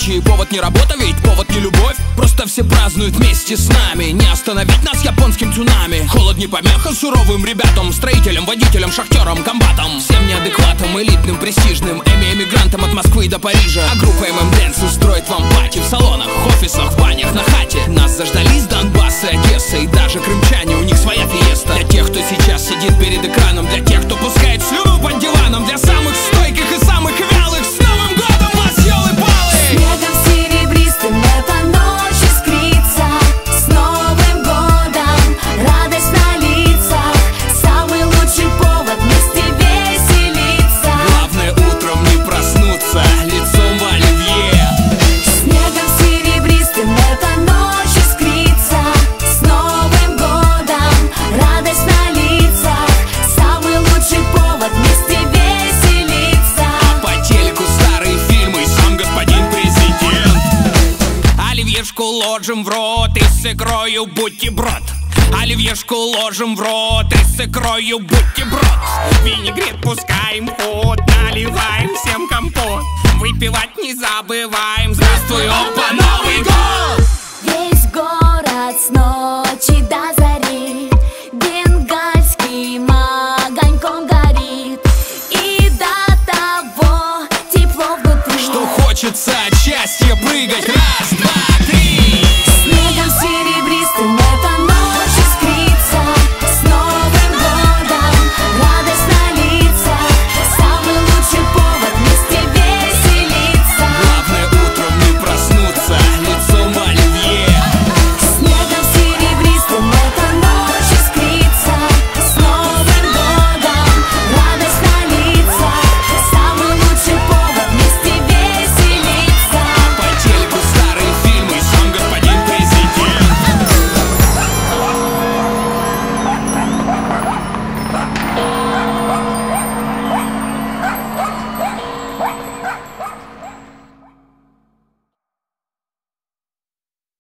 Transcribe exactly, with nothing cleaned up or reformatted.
ночи. Повод не работа, ведь повод не любовь. Просто все празднуют вместе с нами. Не остановить нас японским цунами. Холод не помеха суровым ребятам, строителям, водителям, шахтерам, комбатам. Всем неадекватам, элитным, престижным, эми-эмигрантам от Москвы до Парижа. А группа эм эм Dance устроит вам пати в салонах, офисах, в банях, на хате. Нас заждались Донбасс и Одесса, и даже крымчане, у них своя фиеста. Для тех, кто сейчас сидит перед экраном, для тех, кто пускает слюну под диваном, для самых стойких и самых вялых, с Новым годом вас, ёлы-палы! Снегом серебристым эта ночь искрится, с Новым годом радость на лицах, самый лучший повод вместе веселиться. Главное утром не проснуться лицом в оливье. Снегом серебристым эта ночь искрится, с Новым годом радость на лицах, самый лучший повод вместе веселиться. А по телеку старые фильмы, сам господин президент. Оливьешку ложим в рот и с икрою бутерброд. Оливьешку ложим в рот и с икрою бутерброд. Винегрет пускаем в ход, наливаем всем компот. Выпивать не забываем. Здравствуй, опа, Новый год! Весь город с ночи до зари бенгальским огоньком горит, и до того тепло внутри, Что хочется от счастья прыгать.